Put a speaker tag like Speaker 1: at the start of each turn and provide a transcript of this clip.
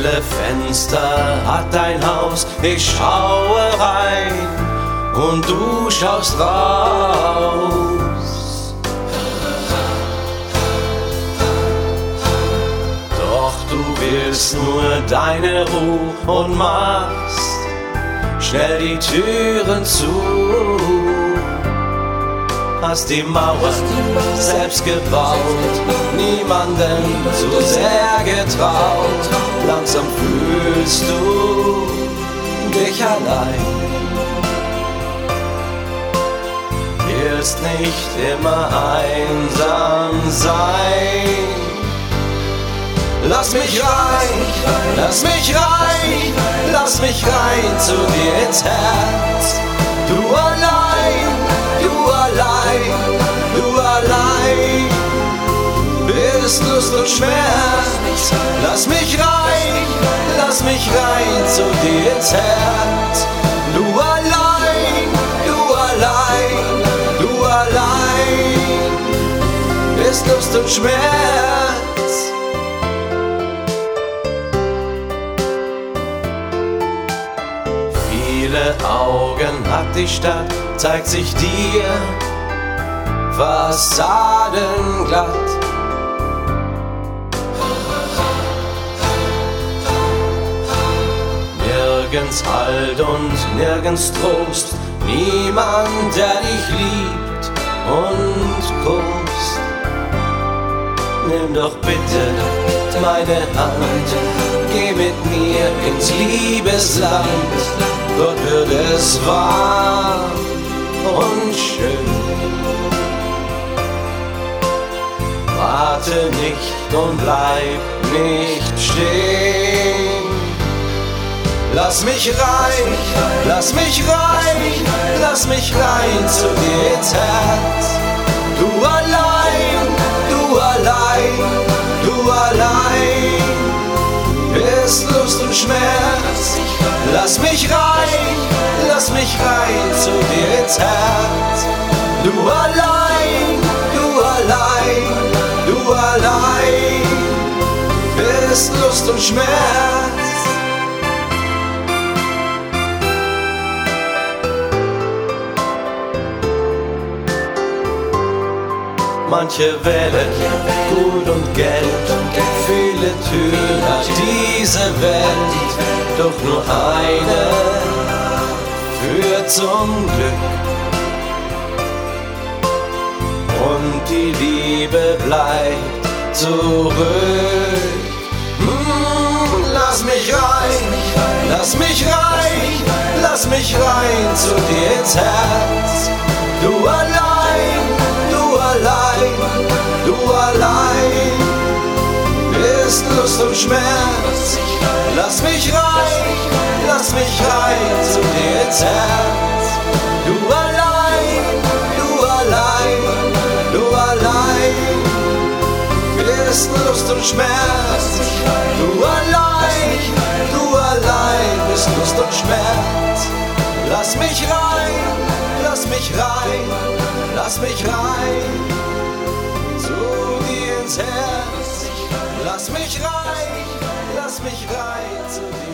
Speaker 1: Viele Fenster hat dein Haus, ich schaue rein und du schaust raus. Doch du willst nur deine Ruhe und machst schnell die Türen zu. Hast die Mauer selbst gebaut, niemandem so sehr getraut. Langsam fühlst du dich allein. Willst nicht immer einsam sein. Lass mich rein, lass mich rein, lass mich rein zu dir ins Herz. Du allein, du allein, du allein bist Lust und Schmerz. Lass mich rein zu dir ins Herz. Du allein, du allein, du allein bist Lust und Schmerz. Viele Augen hat die Stadt, zeigt sich dir fassadenglatt. Nirgends Halt und nirgends Trost, niemand, der dich liebt und kostet. Nimm doch bitte meine Hand, geh mit mir ins Liebesland. Dort wird es warm und schön. Warte nicht und bleib nicht stehen. Lass mich rein, lass mich rein, lass mich rein zu dir ins Herz. Du allein, du allein, du allein bist Lust und Schmerz. Lass mich rein zu dir ins Herz. Du allein, du allein, du allein bist Lust und Schmerz. Manche wählen Gut und Geld, viele Türen hat diese Welt, doch nur eine führt zum Glück. Und die Liebe bleibt zurück. Lass mich rein, lass mich rein, lass mich rein zu dir ins Herz. Du allein, du allein, du allein bist Lust und Schmerz. Lass mich rein zu dir ins Herz. Du allein, du allein, du allein bist Lust und Schmerz. Du allein bist Lust und Schmerz. Lass mich rein, lass mich rein, lass mich rein zu dir ins Herz. Lass mich rein zu dir.